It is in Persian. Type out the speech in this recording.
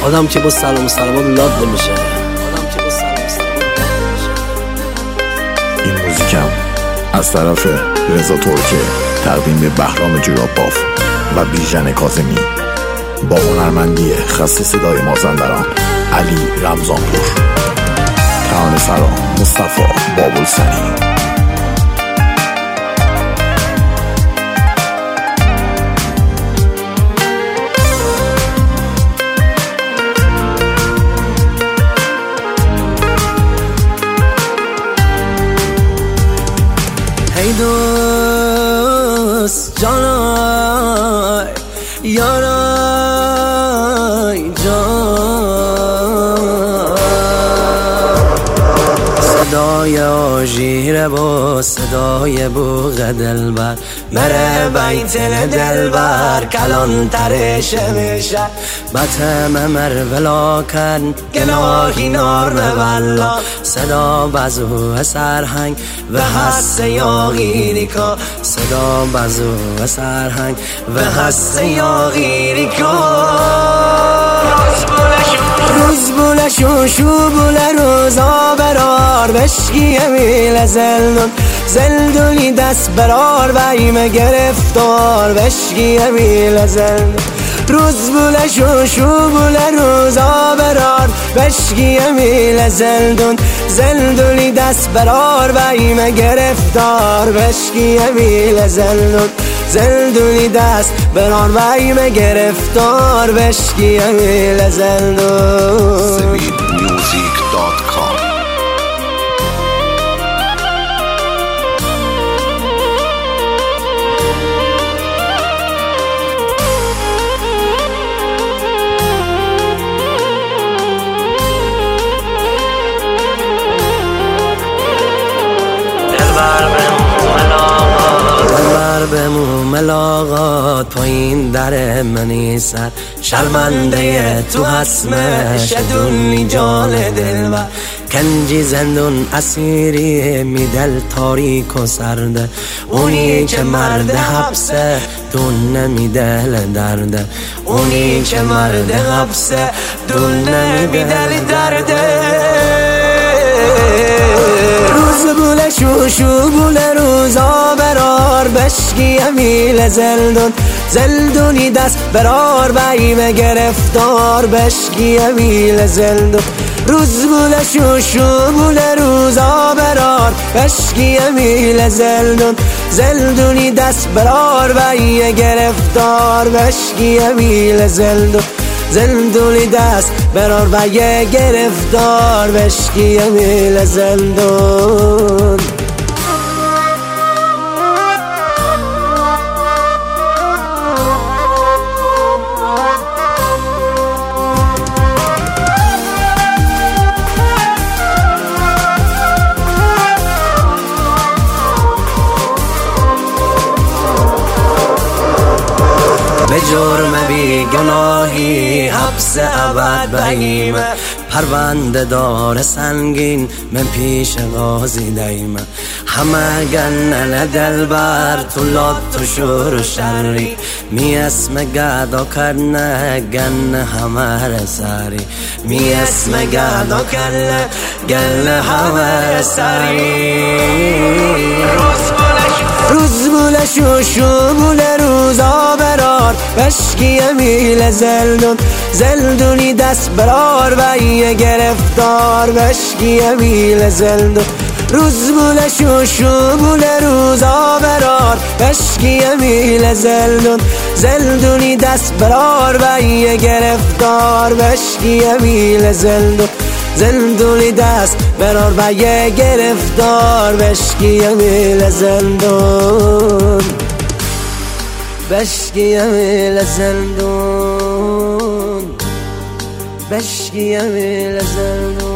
آدم که با سلام و سلامات لاد نمیشه. این موزیکم از طرف رضا ترکه تقدیم به بهرام جوراباف و بیژن کاظمی با هنرمندی خسته صدای مازندران علی رمضانپور، ترانه سرا مصطفی بابلسری. ای دوست جانای یارای جان، صدای آژیر با صدای بوغ دلبر مره بیتن دلبر کلان ترش میشه بطم مر ولاکن گناهی نار نوالا صدا بزو سرهنگ و حس یاغیری کا صدا بزو سرهنگ و حس یاغیری کا روز بولشو شو بوله روزا برار بشکی امیل زلدون زلدونی دست برار ویم گرفتار بشکی امیل زلدون روز بوله شو شو بوله روزا برار بشکی امیل زلدون زلدونی دست برار ویم گرفتار بشکی امیل زلدون زلدونی دست برار ویم گرفتار بشکی امیل زلدون. SweetMusic.com بمو ملاقات پایین در منی سر شرمنده تو حسمه شدونی جان دلبر کنجی زندون اسیری می دل تاریک و سرده اونی که مرد حبسه دون نمی دل درده اونی که مرد حبسه دون نمی دل درده روز بوله شو شو بوله روزا برار بشکی امیل زلدون زلدونی دست برار ویم گرفتار بشکی امیل زلدون روز بوله شو شو بوله روزا برار بشکی امیل زلدون زلدونی دست برار ویم گرفتار بشکی امیل زلدون زلدونی دست برار و یه گرفتار بشکی امیل زلدون. به جرم بی گناهی حبس ابد بگیمه پرونده دار سنگین من پیش قاضی دیمه همه گنن دلبر تو لاد تو شور و شری می اسم گدا کرنه گن همه رساری می اسم گدا کرنه گن همه رساری روز بوله شو شو بوله روزا برار بشکی امیل زلدون زلدونی دست برار ویم گرفتار بشکی امیل زلدون روز بوله شو شو بوله روزا برار بشکی امیل زلدون زلدونی دست برار ویم گرفتار بشکی امیل زلدون زلدونی دست برار و یه گرفتار بشکی امیل زندون بشکی امیل زندون بشکی امیل زندون.